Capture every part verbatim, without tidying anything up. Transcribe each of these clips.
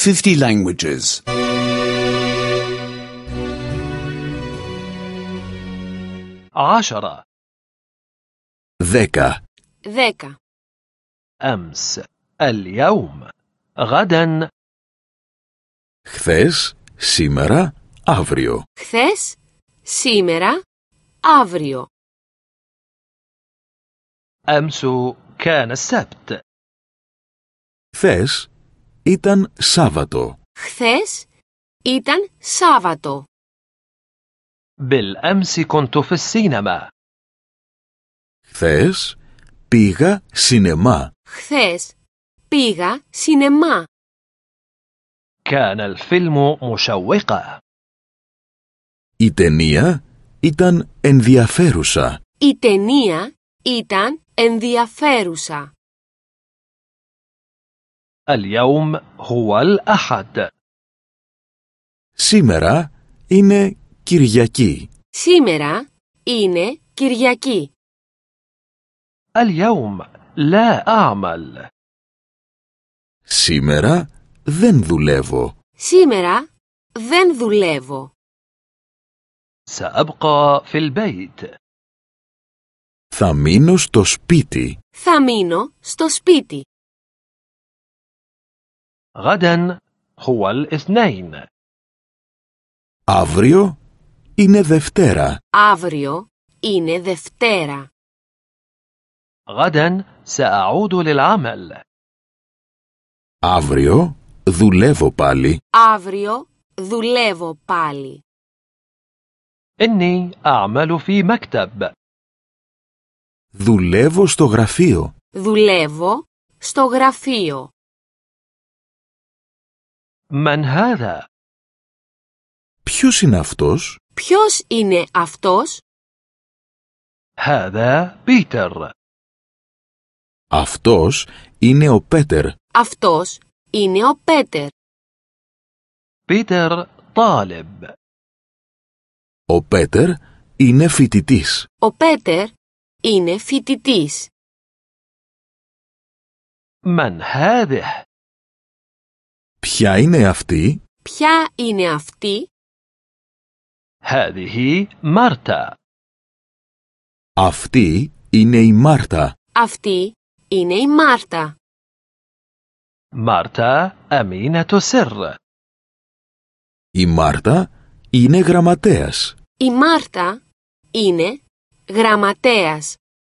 fifty languages. عشرة. Δέκα. Δέκα. أمس، اليوم، غدا. Χθες, σήμερα, αύριο. Χθες, σήμερα, αύριο. أمس كان السبت. Χθες ήταν Σάββατο. Χθες ήταν Σάββατο. بالأمس كنت في السينما. Χθες πήγα σινεμά. Χθες πήγα σινεμά. كان الفيلم مشوقا. Η ταινία ήταν ενδιαφέρουσα. Η ταινία ήταν ενδιαφέρουσα. اليوم هو الأحد. Σήμερα είναι Κυριακή. Σήμερα είναι Κυριακή. اليوم لا أعمل. Σήμερα δεν δουλεύω. Σήμερα δεν δουλεύω. سأبقى في البيت. Θα μείνω στο σπίτι. Θα μείνω στο σπίτι. غدا هو الاثنين. Αύριο είναι Δευτέρα. Αύριο είναι Δευτέρα. غدا سأعود للعمل. Αύριο δουλεύω πάλι. Αύριο δουλεύω πάλι. إني أعمل في مكتب. Δουλεύω στο γραφείο. Δουλεύω στο γραφείο. من هذا؟ Ποιος είναι αυτός? Ποιος είναι αυτός? هذا بيتر. Αυτός είναι ο Πέτερ. Αυτός είναι ο Πέτερ. بيتر طالب. Ο Πέτερ είναι φοιτητής. Ο Πέτερ είναι φοιτητής. من هذه؟ Ποια είναι αυτή? Ποια είναι αυτή? هذه مارتا. Αυτή είναι η Μάρτα. Αυτή είναι η Μάρτα. مارتا أمينة سر. Η Μάρτα είναι γραμματέας. Η Μάρτα είναι γραμματέας.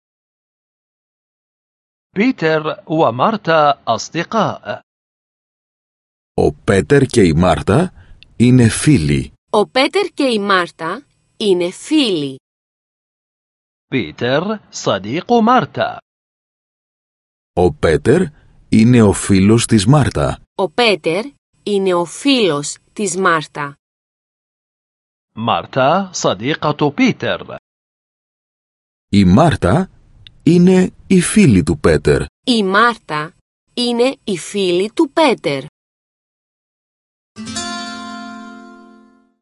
بيتر ومارتا أصدقاء. Ο Πέτερ και η Μάρτα είναι φίλοι. Ο Πέτερ και η Μάρτα είναι φίλοι. بيتر صديق مارتا. Ο Πέτερ είναι ο φίλος της Μάρτα. Ο Πέτερ είναι ο φίλος της Μάρτα. مارتا صديقة بيتر. Η Μάρτα είναι η φίλη του Πέτερ. Η Μάρτα είναι η φίλη του Πέτερ.